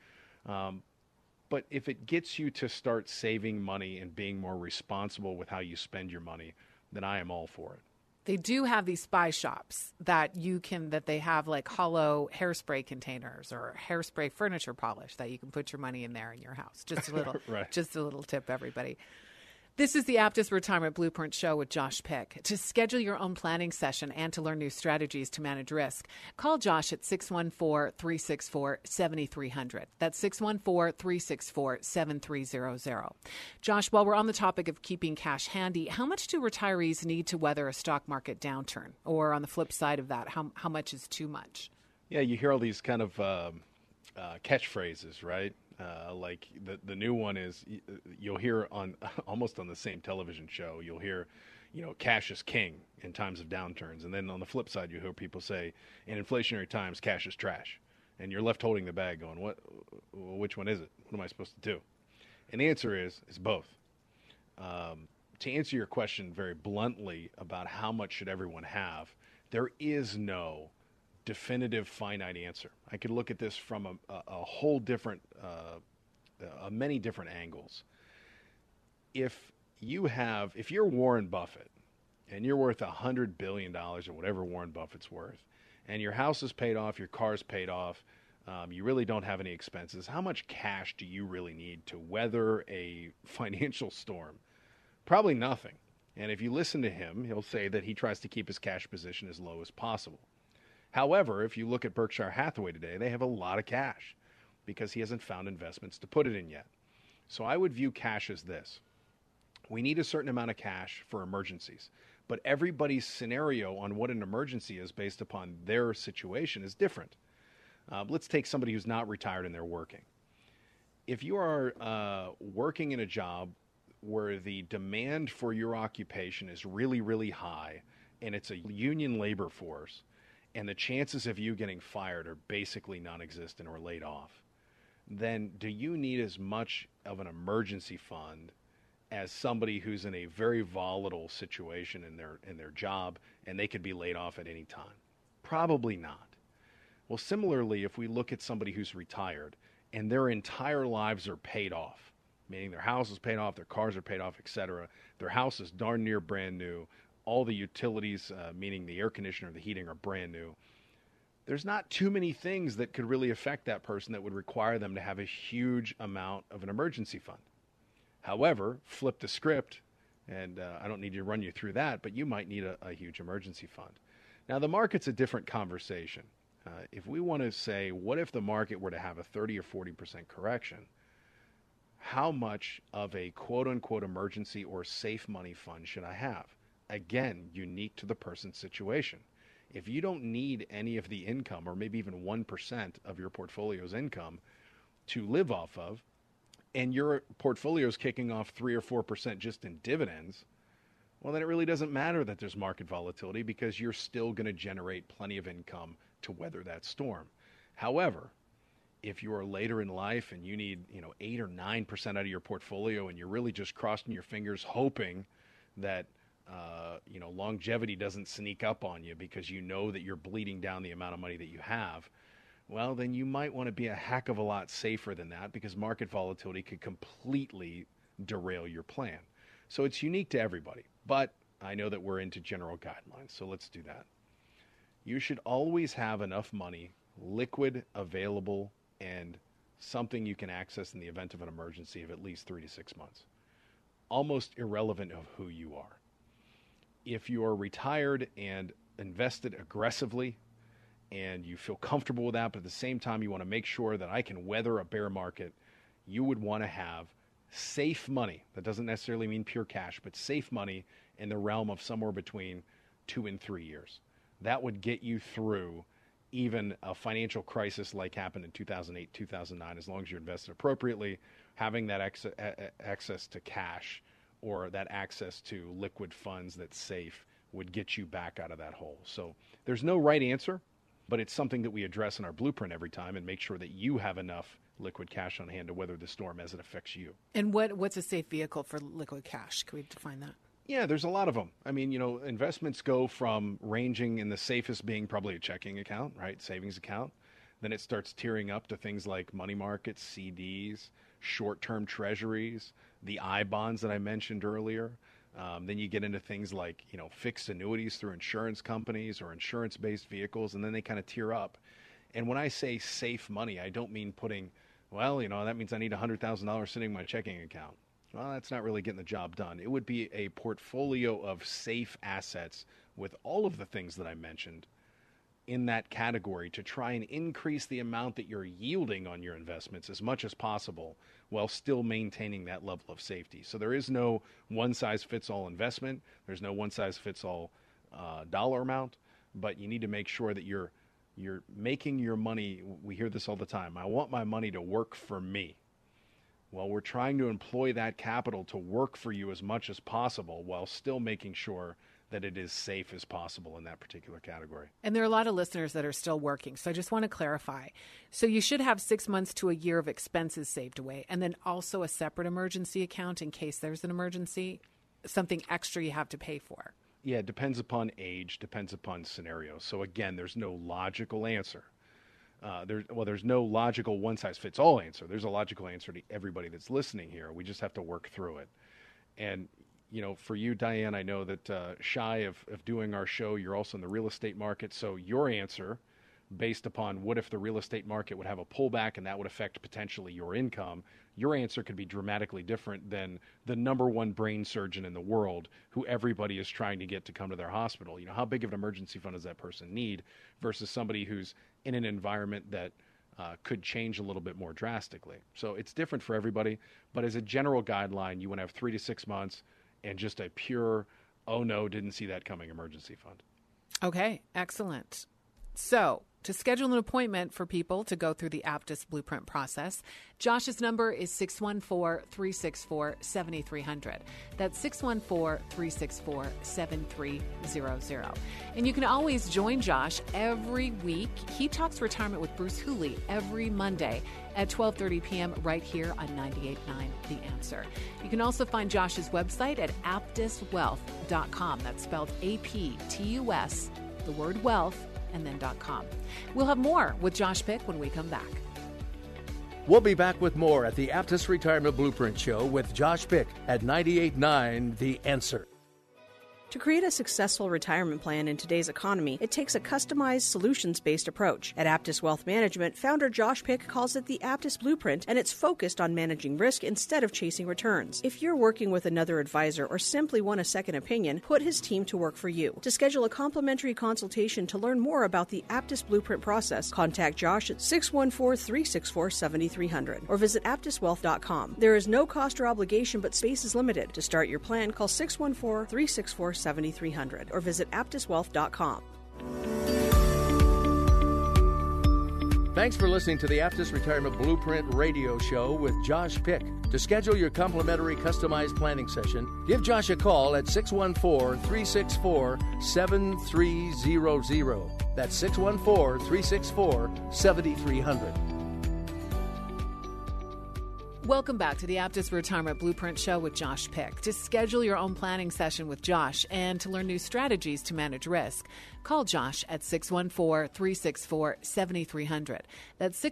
But if it gets you to start saving money and being more responsible with how you spend your money, then I am all for it. They do have these spy shops that they have like hollow hairspray containers or hairspray furniture polish that you can put your money in there in your house. Just a little, right. Just a little tip, everybody. This is the Aptus Retirement Blueprint Show with Josh Pick. To schedule your own planning session and to learn new strategies to manage risk, call Josh at 614-364-7300. That's 614-364-7300. Josh, while we're on the topic of keeping cash handy, how much do retirees need to weather a stock market downturn? Or on the flip side of that, how much is too much? Yeah, you hear all these kind of catchphrases, right? Like the new one is, you'll hear on almost on the same television show, you'll hear, cash is king in times of downturns. And then on the flip side, you hear people say, in inflationary times, cash is trash. And you're left holding the bag going, which one is it? What am I supposed to do? And the answer is both. To answer your question very bluntly about how much should everyone have, there is no definitive finite answer. I could look at this from a whole different, many different angles. If you're Warren Buffett and you're worth $100 billion or whatever Warren Buffett's worth, and your house is paid off, your car's paid off, you really don't have any expenses, how much cash do you really need to weather a financial storm? Probably nothing. And if you listen to him, he'll say that he tries to keep his cash position as low as possible. However, if you look at Berkshire Hathaway today, they have a lot of cash because he hasn't found investments to put it in yet. So I would view cash as this. We need a certain amount of cash for emergencies, but everybody's scenario on what an emergency is based upon their situation is different. Let's take somebody who's not retired and they're working. If you are working in a job where the demand for your occupation is really, really high, and it's a union labor force, and the chances of you getting fired are basically non-existent or laid off, then do you need as much of an emergency fund as somebody who's in a very volatile situation in their job and they could be laid off at any time? Probably not. Well, similarly, if we look at somebody who's retired and their entire lives are paid off, meaning their house is paid off, their cars are paid off, etc., their house is darn near brand new, all the utilities, meaning the air conditioner, the heating, are brand new. There's not too many things that could really affect that person that would require them to have a huge amount of an emergency fund. However, flip the script, and I don't need to run you through that, but you might need a huge emergency fund. Now, the market's a different conversation. If we want to say, what if the market were to have a 30 or 40% correction? How much of a quote-unquote emergency or safe money fund should I have? Again, unique to the person's situation. If you don't need any of the income, or maybe even 1% of your portfolio's income to live off of, and your portfolio is kicking off 3 or 4% just in dividends, well, then it really doesn't matter that there's market volatility because you're still going to generate plenty of income to weather that storm. However, if you are later in life and you need 8 or 9% out of your portfolio and you're really just crossing your fingers hoping that longevity doesn't sneak up on you because you know that you're bleeding down the amount of money that you have, well, then you might want to be a heck of a lot safer than that because market volatility could completely derail your plan. So it's unique to everybody, but I know that we're into general guidelines, so let's do that. You should always have enough money, liquid, available, and something you can access in the event of an emergency of at least 3 to 6 months. Almost irrelevant of who you are. If you are retired and invested aggressively and you feel comfortable with that, but at the same time you want to make sure that I can weather a bear market, you would want to have safe money. That doesn't necessarily mean pure cash, but safe money in the realm of somewhere between 2 and 3 years. That would get you through even a financial crisis like happened in 2008, 2009, as long as you're invested appropriately. Having that access to cash or that access to liquid funds that's safe would get you back out of that hole. So there's no right answer, but it's something that we address in our blueprint every time and make sure that you have enough liquid cash on hand to weather the storm as it affects you. And what's a safe vehicle for liquid cash? Can we define that? Yeah, there's a lot of them. I mean, investments go from ranging in the safest being probably a checking account, right? Savings account. Then it starts tiering up to things like money markets, CDs, short-term treasuries, the I-bonds that I mentioned earlier. Then you get into things like, fixed annuities through insurance companies or insurance-based vehicles, and then they kind of tier up. And when I say safe money, I don't mean putting, that means I need $100,000 sitting in my checking account. Well, that's not really getting the job done. It would be a portfolio of safe assets with all of the things that I mentioned in that category to try and increase the amount that you're yielding on your investments as much as possible while still maintaining that level of safety. So there is no one-size-fits-all investment. There's no one-size-fits-all dollar amount, but you need to make sure that you're making your money. We hear this all the time. I want my money to work for me. Well, we're trying to employ that capital to work for you as much as possible while still making sure that it is safe as possible in that particular category. And there are a lot of listeners that are still working. So I just want to clarify. So you should have 6 months to a year of expenses saved away, and then also a separate emergency account in case there's an emergency, something extra you have to pay for. Yeah, it depends upon age, depends upon scenario. So again, there's no logical answer. There's no logical one-size-fits-all answer. There's a logical answer to everybody that's listening here. We just have to work through it. And for you, Diane, I know that shy of doing our show, you're also in the real estate market. So your answer, based upon what if the real estate market would have a pullback and that would affect potentially your income, your answer could be dramatically different than the number one brain surgeon in the world who everybody is trying to get to come to their hospital. How big of an emergency fund does that person need versus somebody who's in an environment that could change a little bit more drastically. So it's different for everybody, but as a general guideline, you want to have 3 to 6 months and just a pure, oh no, didn't see that coming emergency fund. Okay, excellent. So to schedule an appointment for people to go through the Aptus Blueprint process, Josh's number is 614-364-7300. That's 614-364-7300. And you can always join Josh every week. He talks retirement with Bruce Hooley every Monday at 12:30 p.m. right here on 98.9 The Answer. You can also find Josh's website at aptuswealth.com. That's spelled A-P-T-U-S, the word wealth, and then .com. We'll have more with Josh Pick when we come back. We'll be back with more at the Aptus Retirement Blueprint Show with Josh Pick at 98.9 The Answer. To create a successful retirement plan in today's economy, it takes a customized, solutions-based approach. At Aptus Wealth Management, founder Josh Pick calls it the Aptus Blueprint, and it's focused on managing risk instead of chasing returns. If you're working with another advisor or simply want a second opinion, put his team to work for you. To schedule a complimentary consultation to learn more about the Aptus Blueprint process, contact Josh at 614-364-7300 or visit aptuswealth.com. There is no cost or obligation, but space is limited. To start your plan, call 614-364-7300 or visit aptuswealth.com. Thanks for listening to the Aptus Retirement Blueprint Radio Show with Josh Pick. To schedule your complimentary customized planning session, give Josh a call at 614-364-7300. That's 614-364-7300. Welcome back to the Aptus Retirement Blueprint Show with Josh Pick. To schedule your own planning session with Josh and to learn new strategies to manage risk, call Josh at 614-364-7300. That's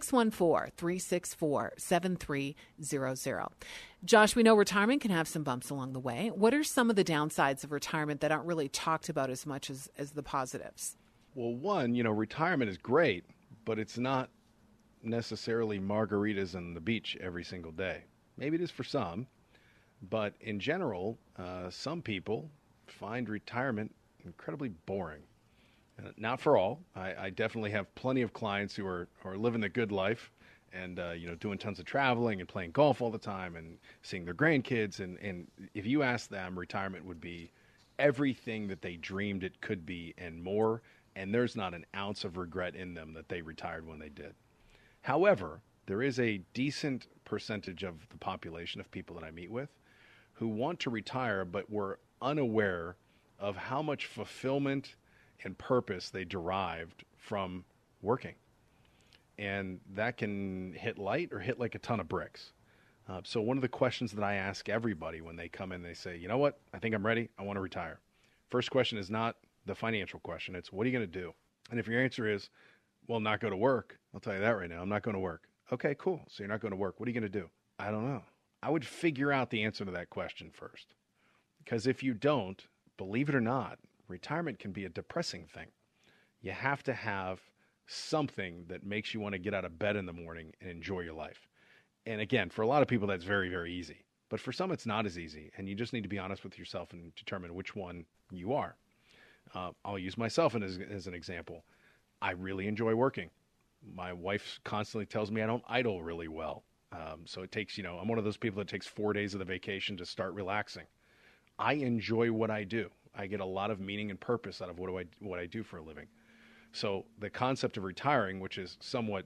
614-364-7300. Josh, we know retirement can have some bumps along the way. What are some of the downsides of retirement that aren't really talked about as much as the positives? Well, one, retirement is great, but it's not necessarily margaritas on the beach every single day. Maybe it is for some, but in general, some people find retirement incredibly boring. Not for all. I definitely have plenty of clients who are living the good life and doing tons of traveling and playing golf all the time and seeing their grandkids. And if you ask them, retirement would be everything that they dreamed it could be and more. And there's not an ounce of regret in them that they retired when they did. However, there is a decent percentage of the population of people that I meet with who want to retire but were unaware of how much fulfillment and purpose they derived from working. And that can hit light or hit like a ton of bricks. So one of the questions that I ask everybody when they come in, they say, you know what, I think I'm ready, I want to retire. First question is not the financial question, it's what are you going to do? And if your answer is, well, not go to work, I'll tell you that right now. I'm not going to work. Okay, cool. So you're not going to work. What are you going to do? I don't know. I would figure out the answer to that question first. Because if you don't, believe it or not, retirement can be a depressing thing. You have to have something that makes you want to get out of bed in the morning and enjoy your life. And again, for a lot of people, that's very, very easy. But for some, it's not as easy. And you just need to be honest with yourself and determine which one you are. I'll use myself as an example. I really enjoy working. My wife constantly tells me I don't idle really well. So it takes, I'm one of those people that takes 4 days of the vacation to start relaxing. I enjoy what I do. I get a lot of meaning and purpose out of what I do for a living. So the concept of retiring, which is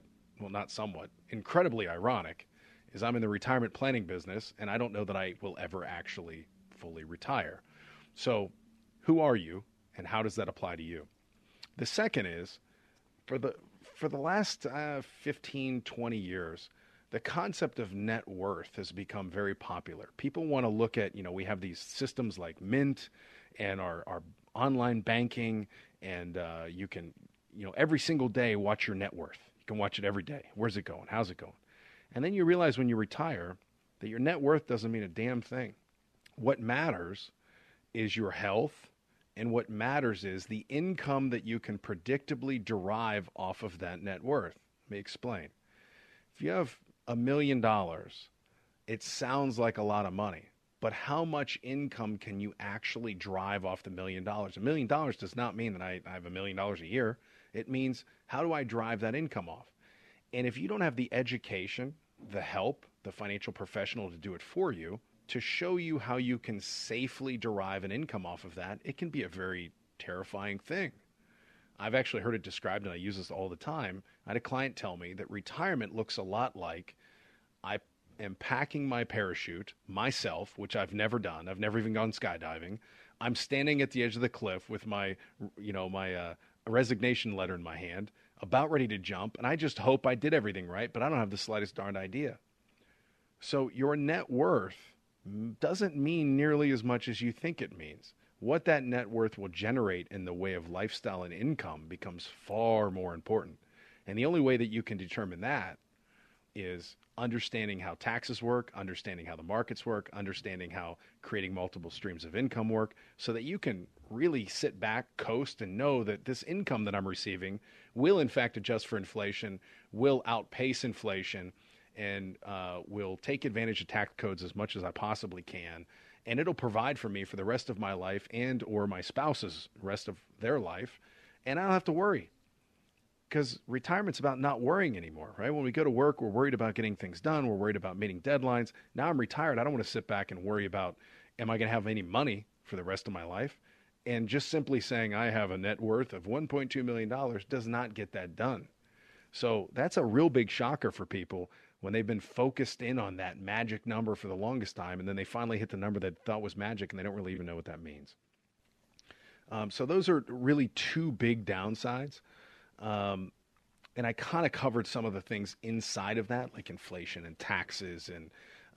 incredibly ironic, is I'm in the retirement planning business and I don't know that I will ever actually fully retire. So who are you and how does that apply to you? The second is, for the last 15, 20 years, the concept of net worth has become very popular. People want to look at, we have these systems like Mint and our online banking, and you can, every single day watch your net worth. You can watch it every day. Where's it going? How's it going? And then you realize when you retire that your net worth doesn't mean a damn thing. What matters is your health, and what matters is the income that you can predictably derive off of that net worth. Let me explain. If you have $1 million, it sounds like a lot of money, but how much income can you actually drive off the $1 million? $1 million does not mean that I have $1 million a year. It means, how do I drive that income off? And if you don't have the education, the help, the financial professional to do it for you, to show you how you can safely derive an income off of that, it can be a very terrifying thing. I've actually heard it described, and I use this all the time. I had a client tell me that retirement looks a lot like I am packing my parachute myself, which I've never done. I've never even gone skydiving. I'm standing at the edge of the cliff with my resignation letter in my hand, about ready to jump, and I just hope I did everything right, but I don't have the slightest darn idea. So your net worth doesn't mean nearly as much as you think it means. What that net worth will generate in the way of lifestyle and income becomes far more important. And the only way that you can determine that is understanding how taxes work, understanding how the markets work, understanding how creating multiple streams of income work, so that you can really sit back, coast, and know that this income that I'm receiving will in fact adjust for inflation, will outpace inflation, and will take advantage of tax codes as much as I possibly can. And it'll provide for me for the rest of my life and or my spouse's rest of their life. And I don't have to worry, because retirement's about not worrying anymore, right? When we go to work, we're worried about getting things done. We're worried about meeting deadlines. Now I'm retired. I don't want to sit back and worry about, am I going to have any money for the rest of my life? And just simply saying I have a net worth of $1.2 million does not get that done. So that's a real big shocker for people when they've been focused in on that magic number for the longest time, and then they finally hit the number they thought was magic, and they don't really even know what that means. So those are really two big downsides. And I kind of covered some of the things inside of that, like inflation and taxes and,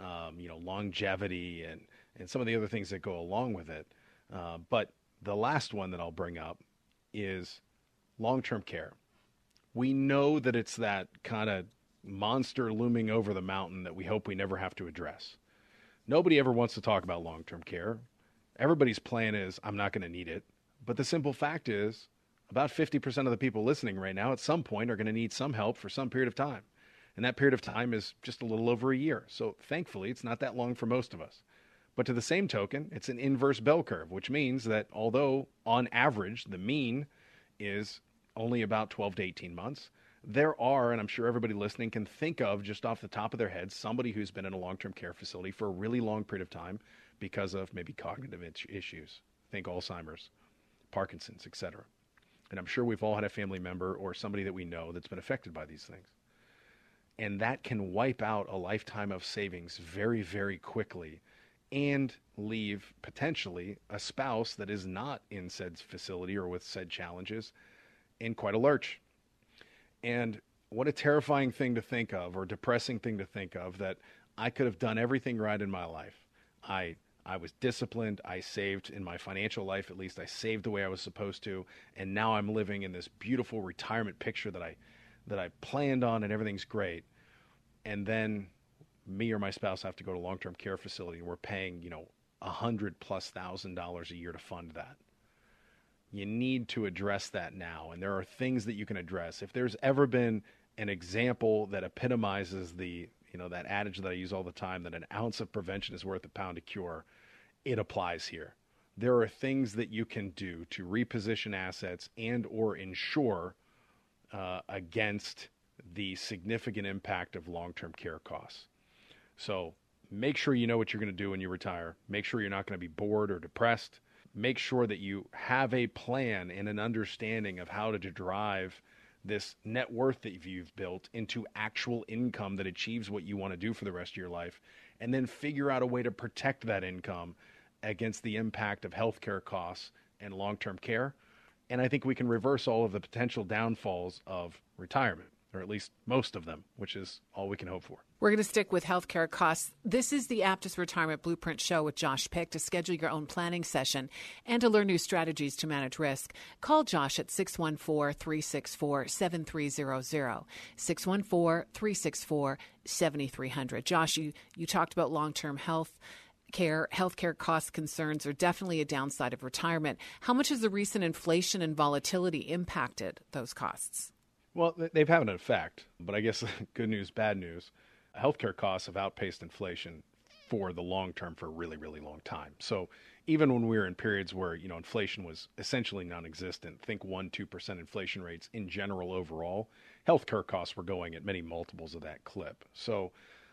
longevity and some of the other things that go along with it. But the last one that I'll bring up is long-term care. We know that it's that kind of monster looming over the mountain that we hope we never have to address. Nobody ever wants to talk about long-term care. Everybody's plan is, I'm not going to need it. But the simple fact is, about 50% of the people listening right now at some point are going to need some help for some period of time. And that period of time is just a little over a year. So thankfully, it's not that long for most of us. But to the same token, it's an inverse bell curve, which means that although on average, the mean is only about 12 to 18 months, there are, and I'm sure everybody listening can think of just off the top of their head, somebody who's been in a long-term care facility for a really long period of time because of maybe cognitive issues. Think Alzheimer's, Parkinson's, etc. And I'm sure we've all had a family member or somebody that we know that's been affected by these things. And that can wipe out a lifetime of savings very, very quickly and leave potentially a spouse that is not in said facility or with said challenges in quite a lurch. And what a terrifying thing to think of, or depressing thing to think of, that I could have done everything right in my life. I was disciplined. I saved in my financial life, at least I saved the way I was supposed to. And now I'm living in this beautiful retirement picture that I planned on, and everything's great. And then me or my spouse have to go to a long-term care facility, and we're paying, $100,000+ a year to fund that. You need to address that now. And there are things that you can address. If there's ever been an example that epitomizes that adage that I use all the time, that an ounce of prevention is worth a pound of cure, it applies here. There are things that you can do to reposition assets and or insure against the significant impact of long-term care costs. So make sure you know what you're going to do when you retire. Make sure you're not going to be bored or depressed. Make sure that you have a plan and an understanding of how to drive this net worth that you've built into actual income that achieves what you want to do for the rest of your life, and then figure out a way to protect that income against the impact of healthcare costs and long-term care. And I think we can reverse all of the potential downfalls of retirement, or at least most of them, which is all we can hope for. We're going to stick with healthcare costs. This is the Aptus Retirement Blueprint Show with Josh Pick. To schedule your own planning session and to learn new strategies to manage risk, call Josh at 614-364-7300, 614-364-7300. Josh, you talked about long-term health. healthcare cost concerns are definitely a downside of retirement. How much has the recent inflation and volatility impacted those costs? Well, they've had an effect, but I guess good news, bad news. Healthcare costs have outpaced inflation for the long term for a really, really long time. So even when we were in periods where, inflation was essentially non-existent, think 1-2% inflation rates in general overall, healthcare costs were going at many multiples of that clip. So,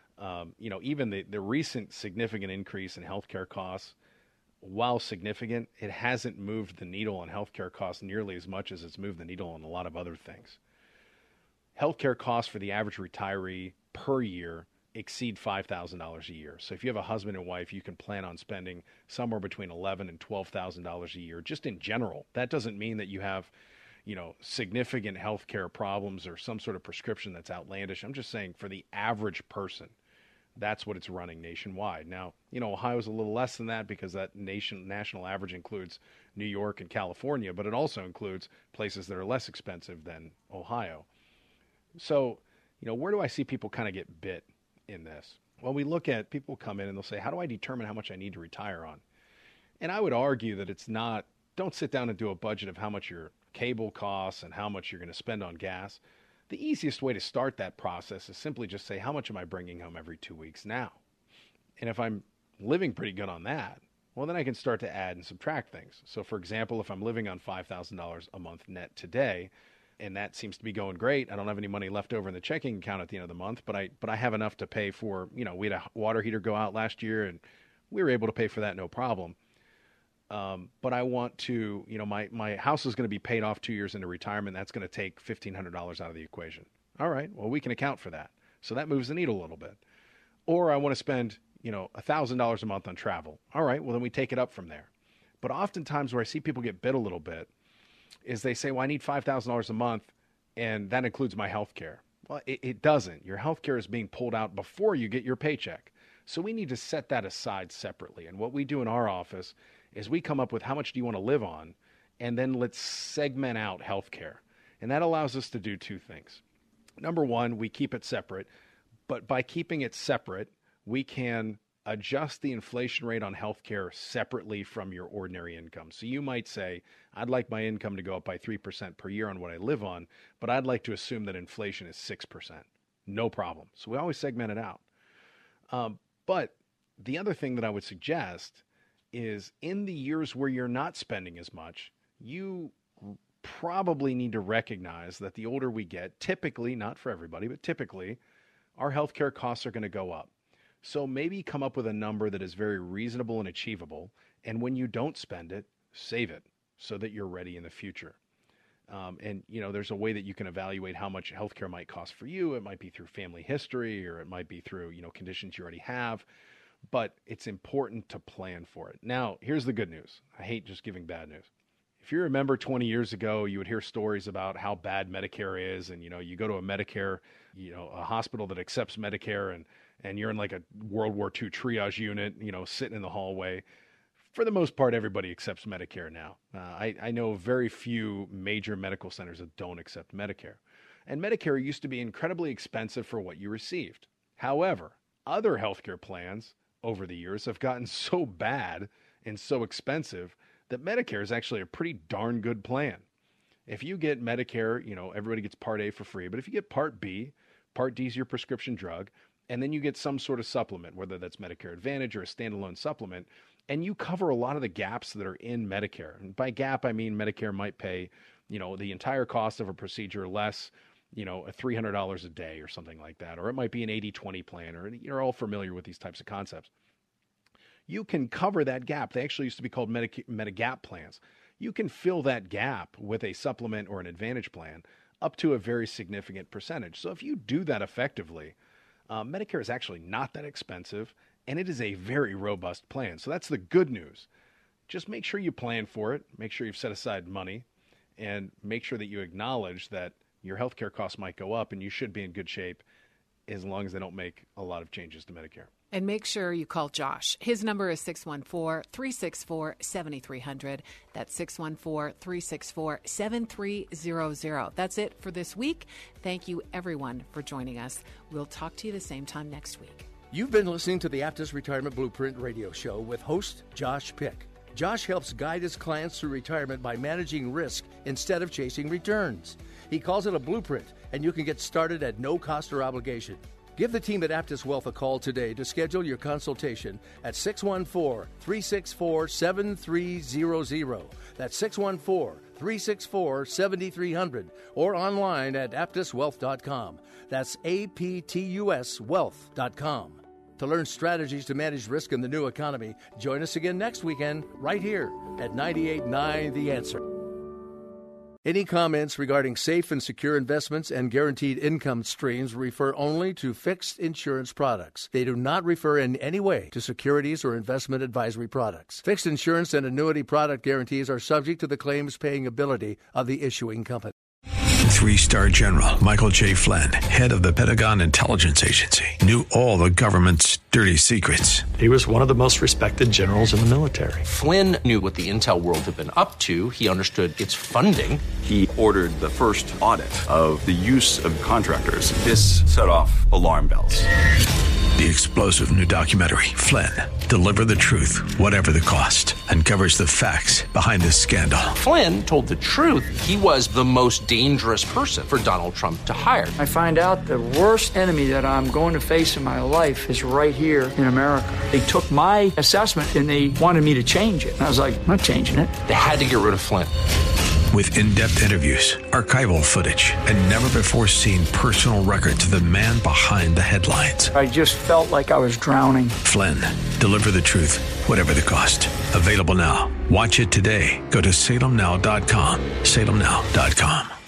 even the recent significant increase in healthcare costs, while significant, it hasn't moved the needle on healthcare costs nearly as much as it's moved the needle on a lot of other things. Healthcare costs for the average retiree per year exceed $5,000 a year. So if you have a husband and wife, you can plan on spending somewhere between $11,000 and $12,000 a year, just in general. That doesn't mean that you have, significant healthcare problems or some sort of prescription that's outlandish. I'm just saying for the average person, that's what it's running nationwide. Now, Ohio's a little less than that because that national average includes New York and California, but it also includes places that are less expensive than Ohio. So, where do I see people kind of get bit in this? Well, we look at people come in and they'll say, how do I determine how much I need to retire on? And I would argue that it's not, don't sit down and do a budget of how much your cable costs and how much you're going to spend on gas. The easiest way to start that process is simply just say, how much am I bringing home every 2 weeks now? And if I'm living pretty good on that, well, then I can start to add and subtract things. So, for example, if I'm living on $5,000 a month net today, and that seems to be going great, I don't have any money left over in the checking account at the end of the month, but I have enough to pay for, we had a water heater go out last year, and we were able to pay for that no problem. But I want to, my house is going to be paid off 2 years into retirement. That's going to take $1,500 out of the equation. All right, well, we can account for that. So that moves the needle a little bit. Or I want to spend, $1,000 a month on travel. All right, well, then we take it up from there. But oftentimes where I see people get bit a little bit is they say, well, I need $5,000 a month, and that includes my health care. Well, it doesn't. Your health care is being pulled out before you get your paycheck. So we need to set that aside separately. And what we do in our office is we come up with how much do you want to live on, and then let's segment out health care. And that allows us to do two things. Number one, we keep it separate. But by keeping it separate, we can adjust the inflation rate on healthcare separately from your ordinary income. So you might say, I'd like my income to go up by 3% per year on what I live on, but I'd like to assume that inflation is 6%. No problem. So we always segment it out. But the other thing that I would suggest is in the years where you're not spending as much, you probably need to recognize that the older we get, typically, not for everybody, but typically, our healthcare costs are going to go up. So maybe come up with a number that is very reasonable and achievable, and when you don't spend it, save it so that you're ready in the future. And there's a way that you can evaluate how much healthcare might cost for you. It might be through family history, or it might be through, conditions you already have. But it's important to plan for it. Now, here's the good news. I hate just giving bad news. If you remember 20 years ago, you would hear stories about how bad Medicare is. And, you go to a Medicare, a hospital that accepts Medicare, and you're in like a World War II triage unit, sitting in the hallway. For the most part, everybody accepts Medicare now. I know very few major medical centers that don't accept Medicare. And Medicare used to be incredibly expensive for what you received. However, other healthcare plans over the years have gotten so bad and so expensive that Medicare is actually a pretty darn good plan. If you get Medicare, everybody gets Part A for free. But if you get Part B, Part D is your prescription drug, and then you get some sort of supplement, whether that's Medicare Advantage or a standalone supplement, and you cover a lot of the gaps that are in Medicare. And by gap, I mean Medicare might pay, the entire cost of a procedure less, $300 a day or something like that. Or it might be an 80-20 plan, or you're all familiar with these types of concepts. You can cover that gap. They actually used to be called Medigap plans. You can fill that gap with a supplement or an advantage plan up to a very significant percentage. So if you do that effectively, Medicare is actually not that expensive, and it is a very robust plan. So that's the good news. Just make sure you plan for it. Make sure you've set aside money, and make sure that you acknowledge that your healthcare costs might go up, and you should be in good shape as long as they don't make a lot of changes to Medicare. And make sure you call Josh. His number is 614-364-7300. That's 614-364-7300. That's it for this week. Thank you, everyone, for joining us. We'll talk to you the same time next week. You've been listening to the Aptus Retirement Blueprint radio show with host Josh Pick. Josh helps guide his clients through retirement by managing risk instead of chasing returns. He calls it a blueprint, and you can get started at no cost or obligation. Give the team at Aptus Wealth a call today to schedule your consultation at 614-364-7300. That's 614-364-7300 or online at aptuswealth.com. That's APTUS wealth.com. To learn strategies to manage risk in the new economy, join us again next weekend right here at 98.9 The Answer. Any comments regarding safe and secure investments and guaranteed income streams refer only to fixed insurance products. They do not refer in any way to securities or investment advisory products. Fixed insurance and annuity product guarantees are subject to the claims paying ability of the issuing company. 3-star General Michael J. Flynn, head of the Pentagon Intelligence Agency, knew all the government's dirty secrets. He was one of the most respected generals in the military. Flynn knew what the intel world had been up to. He understood its funding. He ordered the first audit of the use of contractors. This set off alarm bells. The explosive new documentary, Flynn, Deliver the Truth, Whatever the Cost, uncovers the facts behind this scandal. Flynn told the truth. He was the most dangerous person for Donald Trump to hire. I find out the worst enemy that I'm going to face in my life is right here in America. They took my assessment and they wanted me to change it. And I was like, I'm not changing it. They had to get rid of Flynn. With in-depth interviews, archival footage, and never-before-seen personal records of the man behind the headlines. I just felt like I was drowning. Flynn, Deliver the Truth, Whatever the Cost. Available now. Watch it today. Go to salemnow.com. salemnow.com.